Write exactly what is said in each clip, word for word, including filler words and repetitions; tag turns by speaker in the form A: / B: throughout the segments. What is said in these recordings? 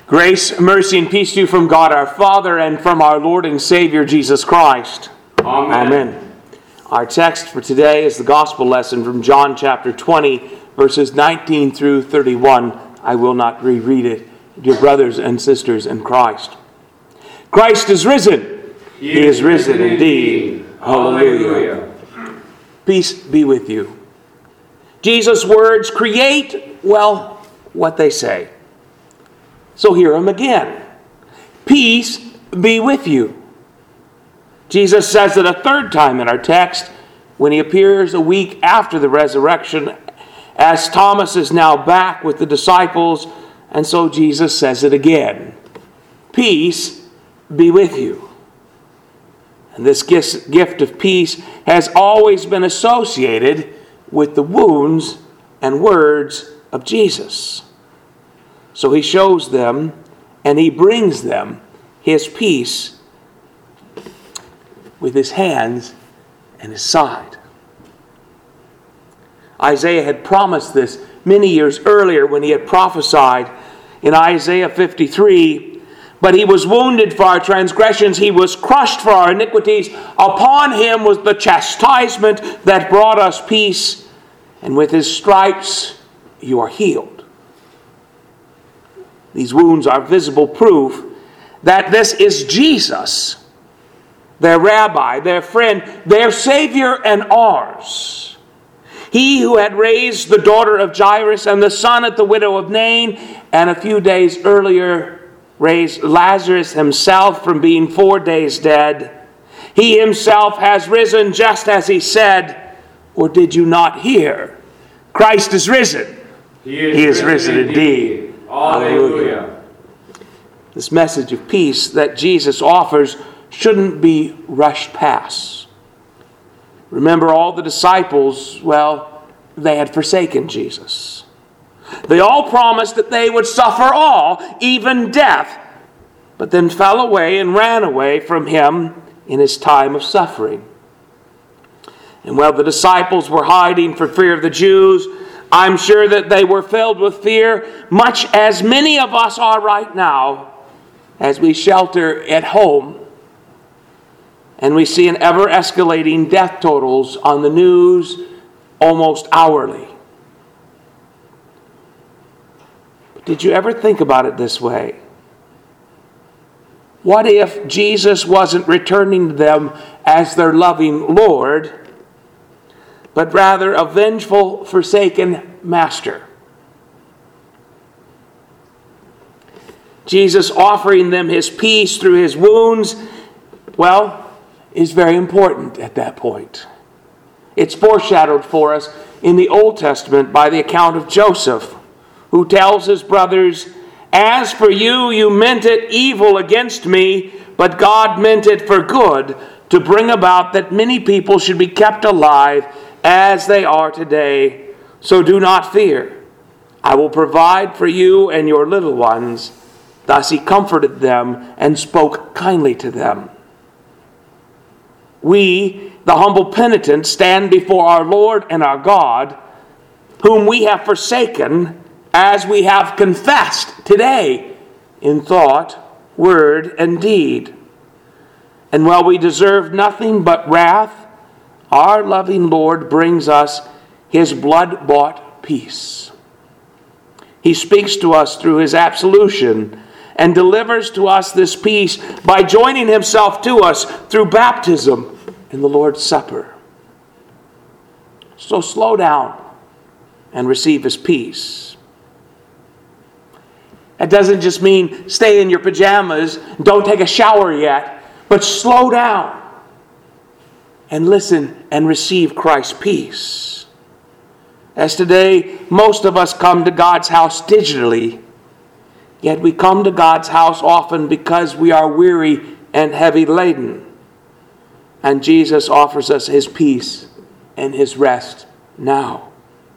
A: Grace, mercy, and peace to you from God our Father and from our Lord and Savior Jesus Christ.
B: Amen.
A: Amen. Our text for today is the gospel lesson from John chapter twenty, verses nineteen through thirty-one. I will not reread it. Dear brothers and sisters in Christ. Christ is risen. He, he is risen, risen indeed. indeed. Hallelujah. Hallelujah. Peace be with you. Jesus' words create, well, what they say. So hear them again. Peace be with you. Jesus says it a third time in our text when he appears a week after the resurrection, as Thomas is now back with the disciples, and so Jesus says it again. Peace be with you. And this gift of peace has always been associated with the wounds and words of Jesus. So he shows them and he brings them his peace with his hands and his side. Isaiah had promised this many years earlier when he had prophesied in Isaiah fifty-three, but he was wounded for our transgressions, he was crushed for our iniquities. Upon him was the chastisement that brought us peace, and with his stripes you are healed. These wounds are visible proof that this is Jesus, their rabbi, their friend, their Savior and ours. He who had raised the daughter of Jairus and the son of the widow of Nain, and a few days earlier raised Lazarus himself from being four days dead. He himself has risen just as he said. Or did you not hear? Christ is risen.
B: He is,
A: he is
B: risen,
A: risen indeed.
B: indeed. Hallelujah.
A: This message of peace that Jesus offers shouldn't be rushed past. Remember, all the disciples, well, they had forsaken Jesus. They all promised that they would suffer all, even death, but then fell away and ran away from him in his time of suffering. And while the disciples were hiding for fear of the Jews, I'm sure that they were filled with fear, much as many of us are right now, as we shelter at home and we see an ever-escalating death totals on the news almost hourly. But did you ever think about it this way? What if Jesus wasn't returning to them as their loving Lord, but rather a vengeful, forsaken master? Jesus offering them his peace through his wounds, well, is very important at that point. It's foreshadowed for us in the Old Testament by the account of Joseph, who tells his brothers, "As for you, you meant it evil against me, but God meant it for good, to bring about that many people should be kept alive as they are today. So do not fear. I will provide for you and your little ones." Thus he comforted them and spoke kindly to them. We, the humble penitent, stand before our Lord and our God, whom we have forsaken, as we have confessed today in thought, word, and deed. And while we deserve nothing but wrath, our loving Lord brings us his blood-bought peace. He speaks to us through his absolution and delivers to us this peace by joining himself to us through baptism in the Lord's Supper. So slow down and receive his peace. That doesn't just mean stay in your pajamas, don't take a shower yet, but slow down and listen and receive Christ's peace. As today, most of us come to God's house digitally, yet we come to God's house often because we are weary and heavy laden. And Jesus offers us his peace and his rest now.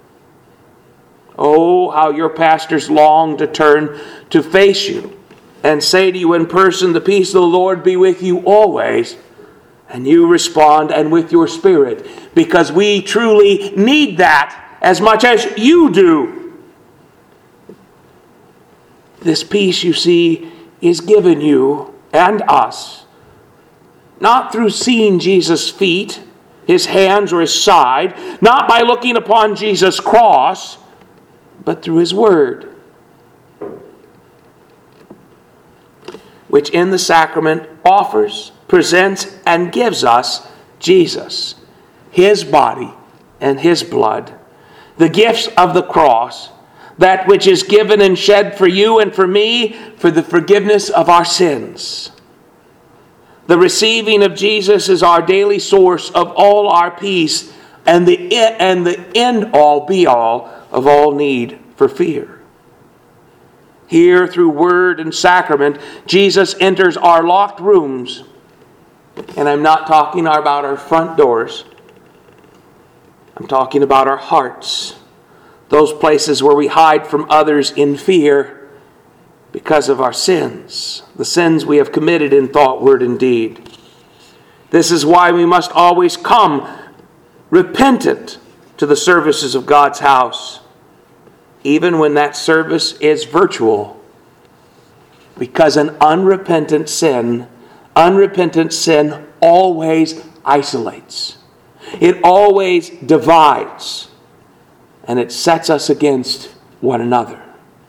A: Oh, how your pastors long to turn to face you and say to you in person, "The peace of the Lord be with you always." And you respond, "And with your spirit," because we truly need that as much as you do. This peace, you see, is given you and us, not through seeing Jesus' feet, his hands, or his side, not by looking upon Jesus' cross, but through his word, which in the sacrament offers, presents, and gives us Jesus, his body and his blood, the gifts of the cross, that which is given and shed for you and for me for the forgiveness of our sins. The receiving of Jesus is our daily source of all our peace and the, and the end-all, be-all of all need for fear. Here, through word and sacrament, Jesus enters our locked rooms. And I'm not talking about our front doors. I'm talking about our hearts. Those places where we hide from others in fear because of our sins, the sins we have committed in thought, word, and deed. This is why we must always come repentant to the services of God's house, even when that service is virtual, because an unrepentant sin, unrepentant sin always isolates. It always divides, and it sets us against one another.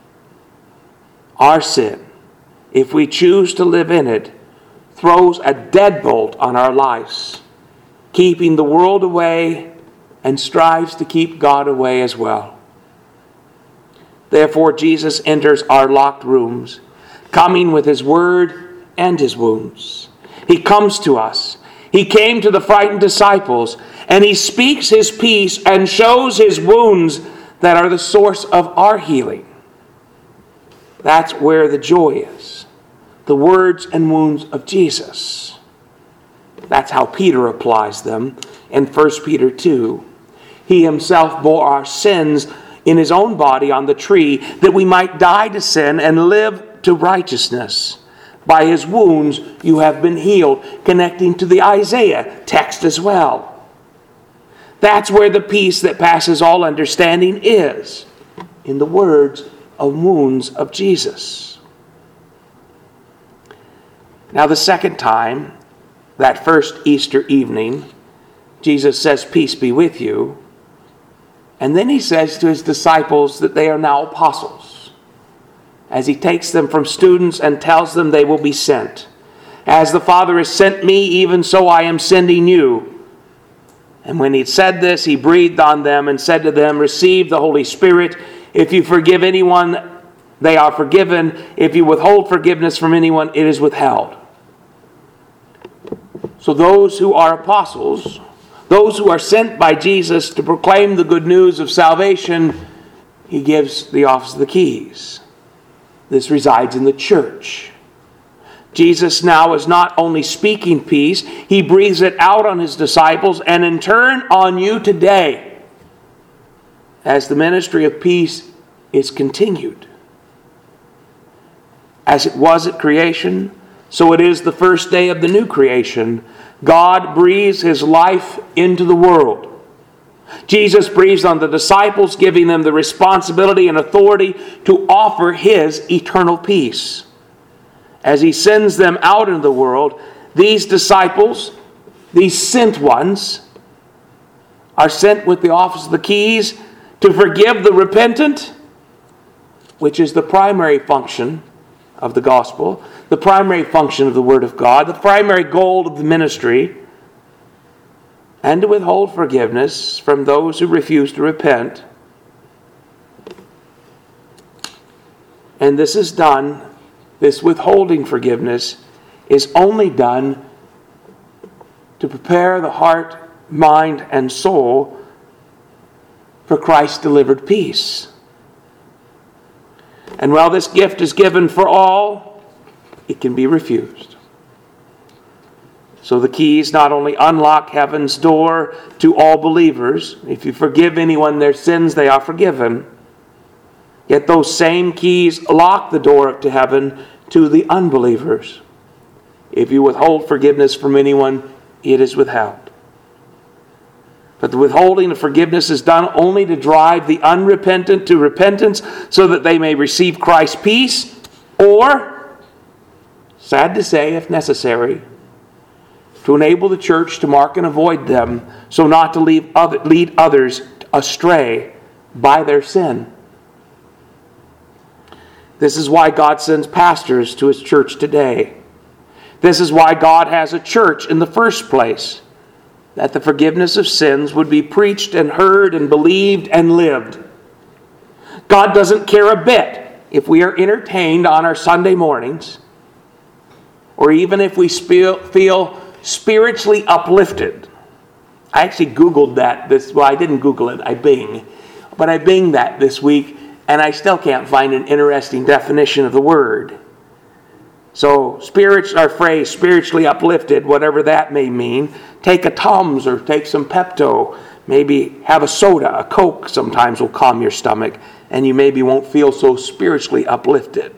A: Our sin, if we choose to live in it, throws a deadbolt on our lives, keeping the world away and strives to keep God away as well. Therefore, Jesus enters our locked rooms, coming with his word and his wounds. He comes to us. He came to the frightened disciples, and he speaks his peace and shows his wounds that are the source of our healing. That's where the joy is. The words and wounds of Jesus. That's how Peter applies them in First Peter two. He himself bore our sins in his own body on the tree, that we might die to sin and live to righteousness. By his wounds you have been healed, connecting to the Isaiah text as well. That's where the peace that passes all understanding is, in the words of wounds of Jesus. Now the second time, that first Easter evening, Jesus says, "Peace be with you." And then he says to his disciples that they are now apostles, as he takes them from students and tells them they will be sent. "As the Father has sent me, even so I am sending you." And when he said this, he breathed on them and said to them, "Receive the Holy Spirit. If you forgive anyone, they are forgiven. If you withhold forgiveness from anyone, it is withheld." So those who are apostles, those who are sent by Jesus to proclaim the good news of salvation, he gives the office of the keys. This resides in the church. Jesus now is not only speaking peace, he breathes it out on his disciples and in turn on you today, as the ministry of peace is continued. As it was at creation, so it is the first day of the new creation. God breathes his life into the world. Jesus breathes on the disciples, giving them the responsibility and authority to offer his eternal peace. As he sends them out into the world, these disciples, these sent ones, are sent with the office of the keys to forgive the repentant, which is the primary function of the gospel, the primary function of the Word of God, the primary goal of the ministry, and to withhold forgiveness from those who refuse to repent. And this is done, this withholding forgiveness is only done to prepare the heart, mind, and soul for Christ's delivered peace. And while this gift is given for all, it can be refused. So the keys not only unlock heaven's door to all believers. If you forgive anyone their sins, they are forgiven. Yet those same keys lock the door to heaven to the unbelievers. If you withhold forgiveness from anyone, it is withheld. But the withholding of forgiveness is done only to drive the unrepentant to repentance, so that they may receive Christ's peace Or, sad to say, if necessary, to enable the church to mark and avoid them so not to leave other, lead others astray by their sin. This is why God sends pastors to His church today. This is why God has a church in the first place, that the forgiveness of sins would be preached and heard and believed and lived. God doesn't care a bit if we are entertained on our Sunday mornings, or even if we feel spiritually uplifted. I actually Googled that this, well, I didn't Google it, I Bing. But I Binged that this week, and I still can't find an interesting definition of the word. So, spirit, our phrase, spiritually uplifted, whatever that may mean, take a Tums or take some Pepto, maybe have a soda, a Coke sometimes will calm your stomach, and you maybe won't feel so spiritually uplifted.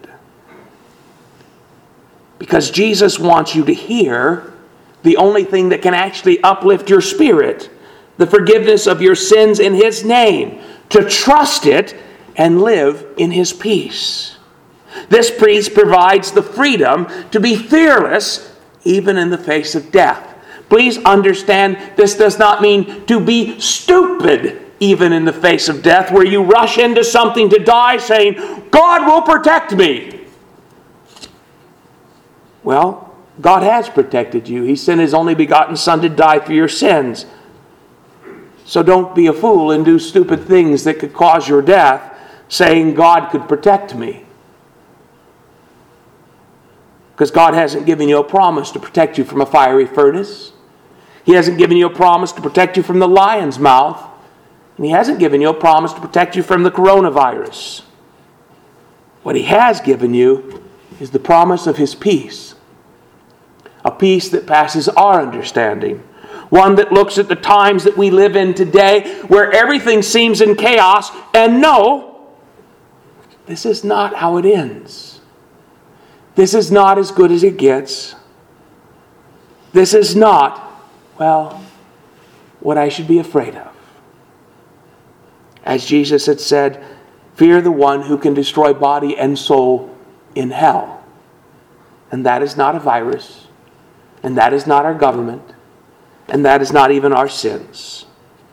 A: Because Jesus wants you to hear the only thing that can actually uplift your spirit, the forgiveness of your sins in His name, to trust it and live in His peace. This peace provides the freedom to be fearless even in the face of death. Please understand, this does not mean to be stupid even in the face of death, where you rush into something to die saying, God will protect me. Well, God has protected you. He sent His only begotten Son to die for your sins. So don't be a fool and do stupid things that could cause your death, saying God could protect me. Because God hasn't given you a promise to protect you from a fiery furnace. He hasn't given you a promise to protect you from the lion's mouth. And He hasn't given you a promise to protect you from the coronavirus. What He has given you is the promise of His peace. A peace that passes our understanding. One that looks at the times that we live in today, where everything seems in chaos, and no, this is not how it ends. This is not as good as it gets. This is not, well, what I should be afraid of. As Jesus had said, fear the one who can destroy body and soul in hell. And that is not a virus. And that is not our government. And that is not even our sins.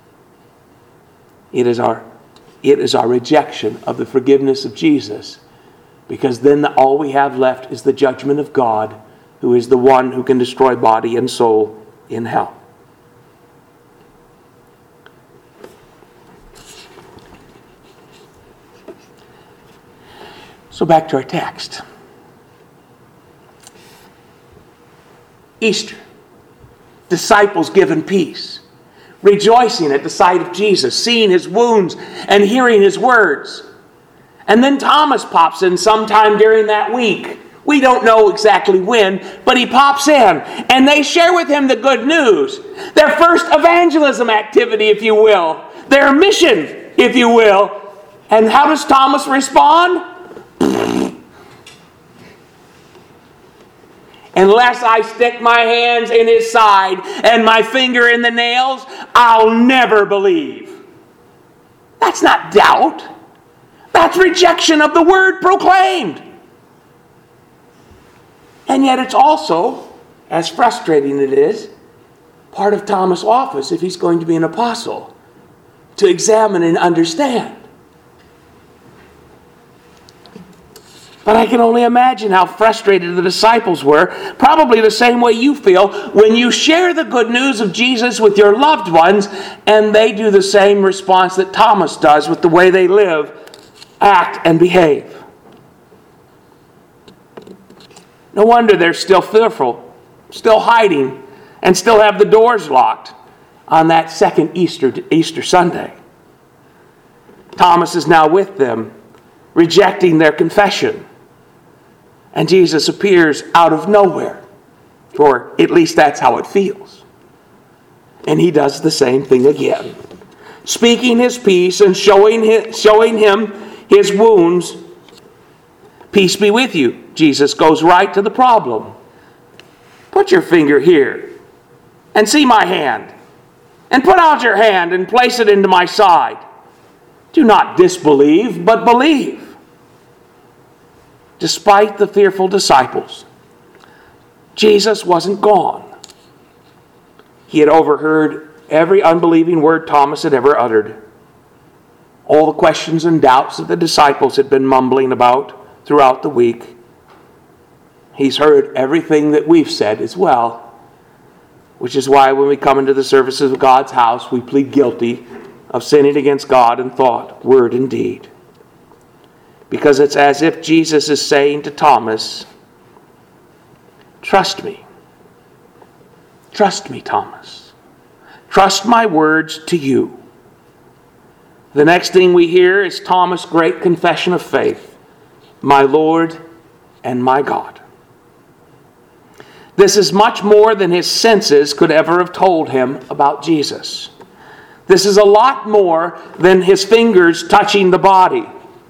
A: It is our, it is our rejection of the forgiveness of Jesus. Because then all we have left is the judgment of God, who is the one who can destroy body and soul in hell. So back to our text. Easter. Disciples given peace. Rejoicing at the sight of Jesus, seeing His wounds and hearing His words. And then Thomas pops in sometime during that week. We don't know exactly when, but he pops in. And they share with him the good news. Their first evangelism activity, if you will. Their mission, if you will. And how does Thomas respond? Unless I stick my hands in His side and my finger in the nails, I'll never believe. That's not doubt. That's rejection of the word proclaimed. And yet it's also, as frustrating it is, part of Thomas' office if he's going to be an apostle, to examine and understand. But I can only imagine how frustrated the disciples were, probably the same way you feel when you share the good news of Jesus with your loved ones and they do the same response that Thomas does with the way they live, act, and behave. No wonder they're still fearful, still hiding, and still have the doors locked on that second Easter, Easter Sunday. Thomas is now with them, rejecting their confession. And Jesus appears out of nowhere, or at least that's how it feels. And He does the same thing again. Speaking His peace and showing him, showing him His wounds. Peace be with you. Jesus goes right to the problem. Put your finger here and see my hand. And put out your hand and place it into my side. Do not disbelieve, but believe. despite the fearful disciples, Jesus wasn't gone. He had overheard every unbelieving word Thomas had ever uttered, all the questions and doubts that the disciples had been mumbling about throughout the week. He's heard everything that we've said as well, which is why when we come into the services of God's house, we plead guilty of sinning against God in thought, word, and deed. Because it's as if Jesus is saying to Thomas, trust me. Trust me, Thomas. Trust my words to you. The next thing we hear is Thomas' great confession of faith. My Lord and my God. This is much more than his senses could ever have told him about Jesus. This is a lot more than his fingers touching the body.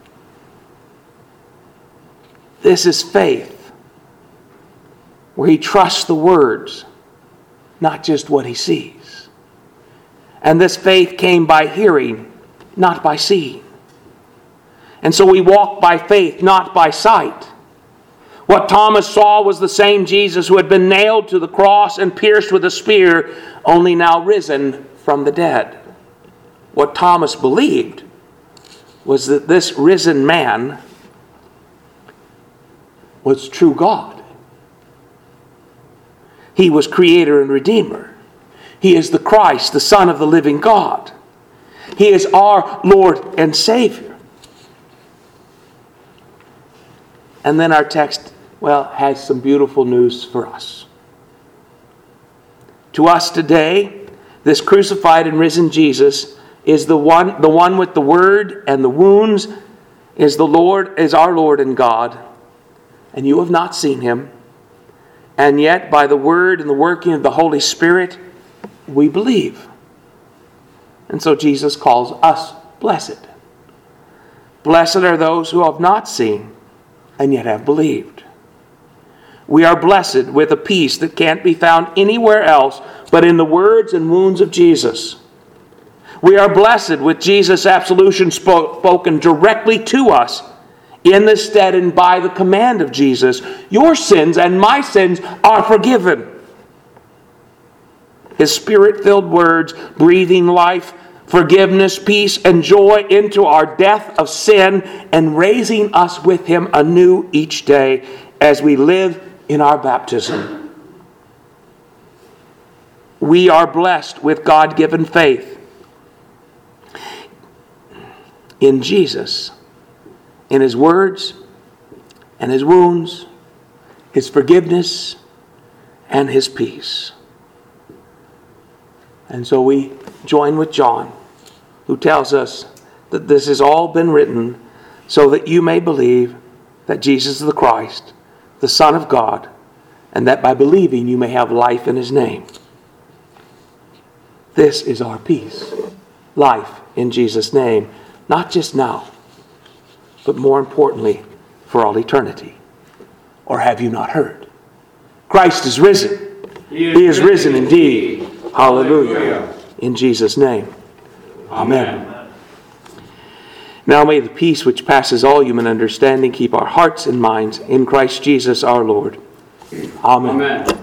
A: This is faith, where he trusts the words, not just what he sees. And this faith came by hearing, not by seeing. And so we walk by faith, not by sight. What Thomas saw was the same Jesus who had been nailed to the cross and pierced with a spear, only now risen from the dead. What Thomas believed was that this risen man was true God. He was creator and redeemer. He is the Christ, the Son of the living God. He is our Lord and Savior. And then our text, well, has some beautiful news for us. To us today, this crucified and risen Jesus is the one, the one with the word and the wounds, is the Lord, is our Lord and God. And you have not seen him. And yet, by the word and the working of the Holy Spirit, we believe. And so Jesus calls us blessed. Blessed are those who have not seen and yet have believed. We are blessed with a peace that can't be found anywhere else but in the words and wounds of Jesus. We are blessed with Jesus' absolution spoken directly to us in the stead and by the command of Jesus. Your sins and my sins are forgiven. His Spirit-filled words, breathing life, forgiveness, peace, and joy into our death of sin and raising us with him anew each day as we live in our baptism. We are blessed with God-given faith in Jesus, in his words and his wounds, his forgiveness and his peace. And so we join with John, who tells us that this has all been written so that you may believe that Jesus is the Christ, the Son of God, and that by believing you may have life in his name. This is our peace, life in Jesus' name, not just now, but more importantly, for all eternity. Or have you not heard? Christ is risen. He is, he is risen indeed. Hallelujah. Hallelujah. In Jesus' name. Amen. Amen. Now may the peace which passes all human understanding keep our hearts and minds in Christ Jesus our Lord. Amen. Amen.